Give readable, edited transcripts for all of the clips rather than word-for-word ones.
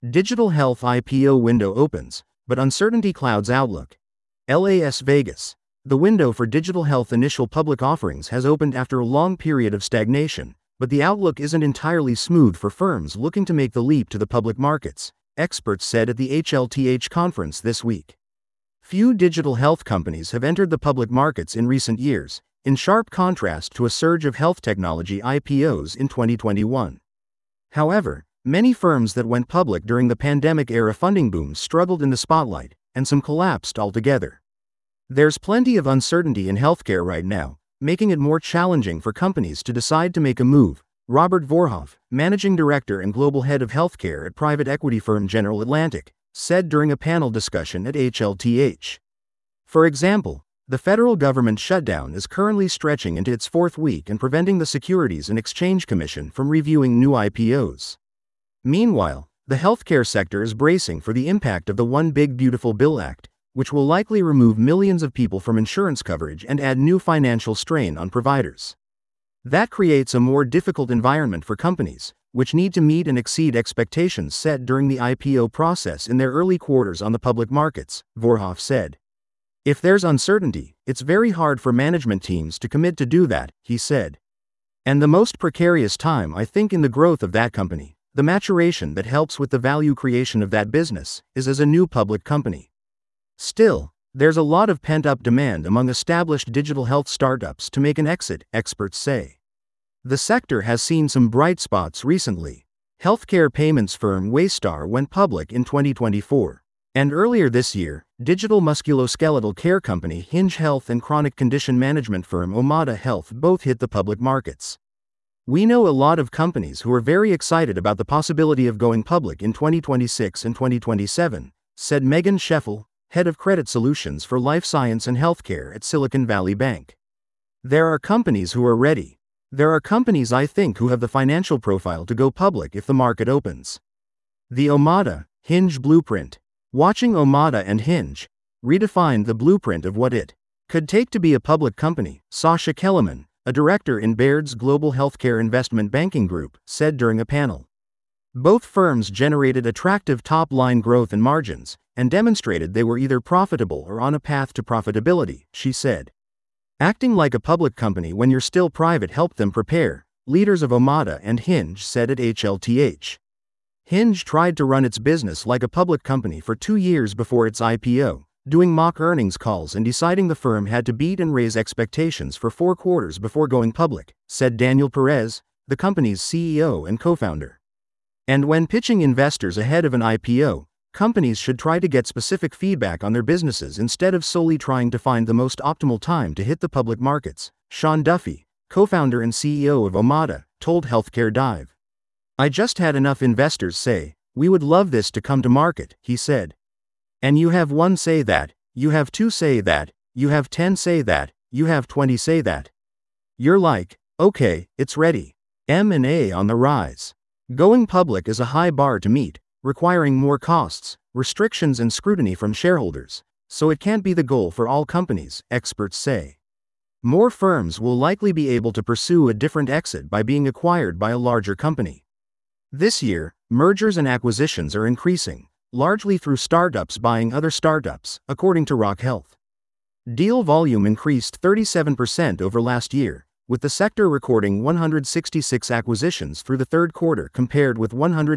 Digital Health IPO window opens, but uncertainty clouds outlook. Las Vegas. The window for digital health initial public offerings has opened after a long period of stagnation, but the outlook isn't entirely smooth for firms looking to make the leap to the public markets, experts said at the HLTH conference this week. Few digital health companies have entered the public markets in recent years, in sharp contrast to a surge of health technology IPOs in 2021. However, many firms that went public during the pandemic-era funding boom struggled in the spotlight, and some collapsed altogether. There's plenty of uncertainty in healthcare right now, making it more challenging for companies to decide to make a move, Robert Vorhoff, managing director and global head of healthcare at private equity firm General Atlantic, said during a panel discussion at HLTH. For example, the federal government shutdown is currently stretching into its fourth week and preventing the Securities and Exchange Commission from reviewing new IPOs. Meanwhile, the healthcare sector is bracing for the impact of the One Big Beautiful Bill Act, which will likely remove millions of people from insurance coverage and add new financial strain on providers. That creates a more difficult environment for companies, which need to meet and exceed expectations set during the IPO process in their early quarters on the public markets, Vorhoff said. If there's uncertainty, it's very hard for management teams to commit to do that, he said. And the most precarious time I think in the growth of that company, the maturation that helps with the value creation of that business, is as a new public company. Still, there's a lot of pent-up demand among established digital health startups to make an exit, experts say. The sector has seen some bright spots recently. Healthcare payments firm Waystar went public in 2024. And earlier this year, digital musculoskeletal care company Hinge Health and chronic condition management firm Omada Health both hit the public markets. We know a lot of companies who are very excited about the possibility of going public in 2026 and 2027, said Megan Scheffel, head of credit solutions for life science and healthcare at Silicon Valley Bank. There are companies who are ready. There are companies I think who have the financial profile to go public if the market opens. The Omada, Hinge blueprint. Watching Omada and Hinge redefined the blueprint of what it could take to be a public company, Sasha Kellerman, a director in Baird's Global Healthcare Investment Banking Group, said during a panel. Both firms generated attractive top-line growth and margins, and demonstrated they were either profitable or on a path to profitability, she said. Acting like a public company when you're still private helped them prepare, leaders of Omada and Hinge said at HLTH. Hinge tried to run its business like a public company for 2 years before its IPO, doing mock earnings calls and deciding the firm had to beat and raise expectations for 4 quarters before going public, said Daniel Perez, the company's CEO and co-founder. And when pitching investors ahead of an IPO, companies should try to get specific feedback on their businesses instead of solely trying to find the most optimal time to hit the public markets, Sean Duffy, co-founder and CEO of Omada, told Healthcare Dive. I just had enough investors say, we would love this to come to market, he said. And you have 1 say that, you have 2 say that, you have 10 say that, you have 20 say that. You're like, okay, it's ready. M&A on the rise. Going public is a high bar to meet, requiring more costs, restrictions and scrutiny from shareholders, so it can't be the goal for all companies, experts say. More firms will likely be able to pursue a different exit by being acquired by a larger company. This year, mergers and acquisitions are increasing, largely through startups buying other startups, according to Rock Health. Deal volume increased 37% over last year, with the sector recording 166 acquisitions through the third quarter compared with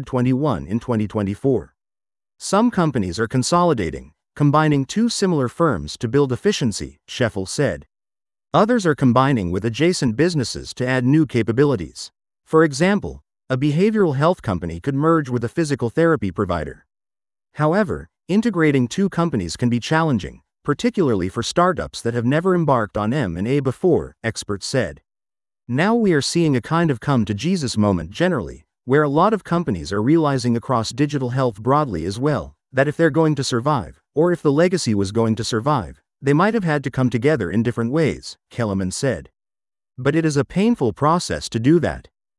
121 in 2024. Some companies are consolidating, combining 2 similar firms to build efficiency, Scheffel said. Others are combining with adjacent businesses to add new capabilities. For example, a behavioral health company could merge with a physical therapy provider. However, integrating 2 companies can be challenging, particularly for startups that have never embarked on M&A before, experts said. Now we are seeing a kind of come-to-Jesus moment generally, where a lot of companies are realizing across digital health broadly as well, that if they're going to survive, or if the legacy was going to survive, they might have had to come together in different ways, Kellerman said. But it is a painful process to do that.